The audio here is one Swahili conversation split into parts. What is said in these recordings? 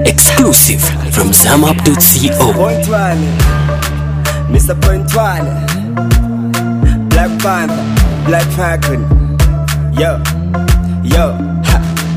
Exclusive from ZamUp.co. Point one, Mr. Point one, Black Panther, Black Falcon. Yo, ha.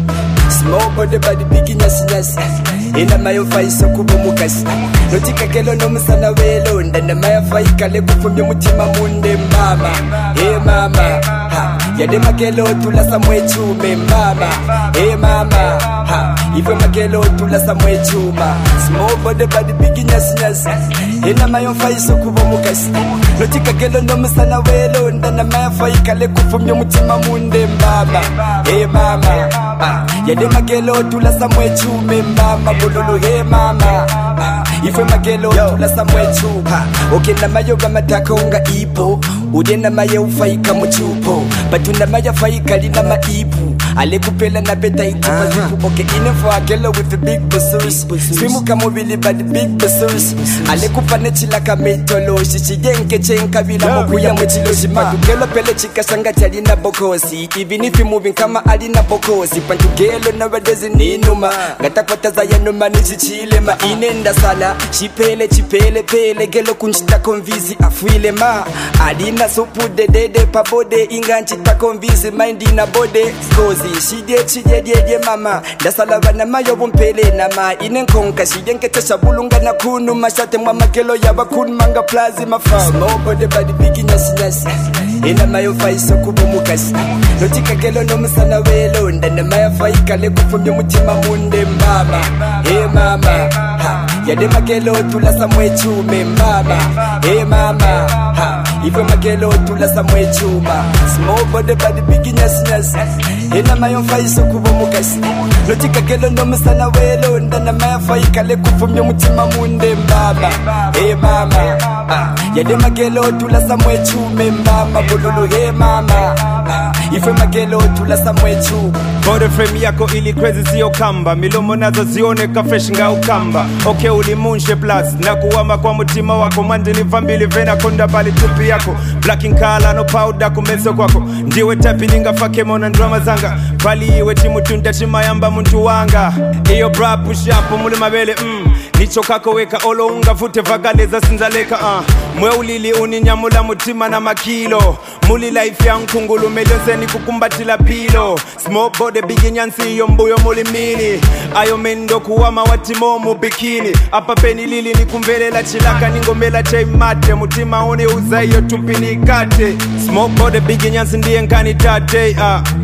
Small body big nyasi. Ina mayo faiso kubo mukasi. Notika kelo no musana welo. Ndana maya faika le kufumye mutima munde mama. Hey mama, ha. Yade makelo tula samwe chume mama. Hey mama, ha. Ife makelo tula samwe chuma. Small body big nyasi. Ina mayo faiso kubo mukasi. Notika kelo no musana welo. Ndana maya faika le kufumye mutima munde mama. Hey mama, ha. Yade makelo tula samwe chume mama. Bululu hey mama, ife magelo tula samwe chupa. Okay na mayo gama takonga ipo. Ude na mayo ufaika mchupo. Batuna maya faika lina maipu. Ale kupela na beta itupa zipu. Okay inefo agelo with the big buzzers. Swimu kamubili but the big buzzers. Ale kupane chila kametolo. Shishigenke chenka vila mokuya mwechilo shima. Pantugelo pele chika shangati alina bokosi. Even if you moving kama alina bokosi. Pantugelo na wadezi ninuma. Gata kwa tazaya numa nizichile ma. Inenda sala chipele pele. Gelo kunchita konvizi afuile ma. Alina supu dede pa bode. Inganchita konvizi mind na bode. Kozi shide mama. Dasala wana mayo bumpele na ma. Inenkonka shidenke tesha bulunga na kunu. Mashate mama kelo yaba kun manga plazi mafa. Small body big nyasi. Ina mayo faiso kubo mukasi. Notika kelo no musana welo. Ndana maya faika le kufumye mutima munde mama. Hey mama, ha. Yade makelo tula samwe chume mama. Hey mama, ha. Ife makelo tula samwe chuma. Small body big nyasi. Ina mayo faiso kubo mukasi. Notika kelo no musana welo. Ndana maya faika le kufumye mutima munde mama. Hey mama, ha. Yade makelo tula samwe chume mama. Bululu hey mama, ha. Ife makelo tula samwe chuma. Body frame yako ili crazy siyo kamba. Milomo nazo zioneka fresh nga ukamba. Okay ulimunshe plus na kuwama kwa mutima wako. Mandili vambili vena konda bali tupi yako. Black in color no powder kumeso kwako. Ndiwe tapi ninga fakemo na drama zanga. Bali iwe timu tunda chimayamba muntu wanga. Iyo bra push up muli mabele nicho kako weka olo unga fute vagaleza sinzaleka Mwe ulili uninyamula mutima na makilo. Muli life ya nkungulu meloseni kukumbatila pilo. Small body big nyansi yombuyo muli mini. Ayo mendo kuwama watimo mu bikini. Apa peni lili ni kumvelela chilaka ningomela chai mate. Mutima une uzaiyo tupini kate. Small body big nyansi ndiye nkani tate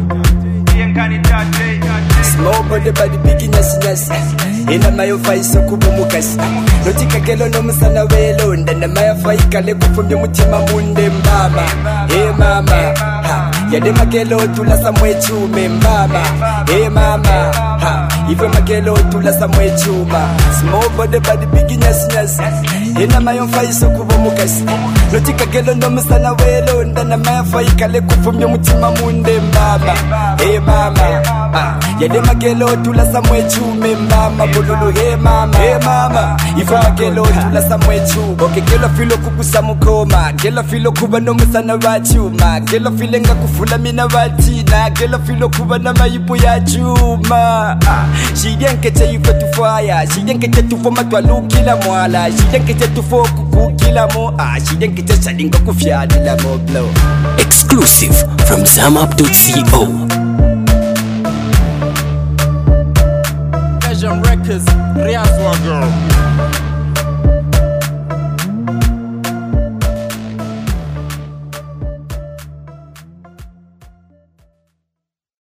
Small body big nyasi. Ina mayo faiso kubo mukasi. Notika kelo no musana welo. Ndana maya faika le kufumye mutima munde mama. Hey mama, ha. Yade makelo tula samwe chume mama. Hey mama, ha. Ife makelo tula samwe chuma. Small body big nyasi. Ina mayo faiso kubo mukasi. Notika kelo no musana welo. Ndana maya faika le kufumye mutima munde mama. Hey mama, ha. Yade makelo tula samwe chume mama. Bululu hey mama, ife makelo tula samwe chuma. Okay kelo filo kukusa mukoma. Kelo filo kuba no musana wachuma. Kelo file nga kufula mina watina. Kelo filo kuba na mayipu ya chuma. Shidenke che ife tufaya. Shidenke che tufo matwalu kila mwala. Shidenke che tufo kuku kila mo. Shidenke che shalinga kufyadila mo blow. Exclusive from ZamUp.co. Records, Riazwa girl.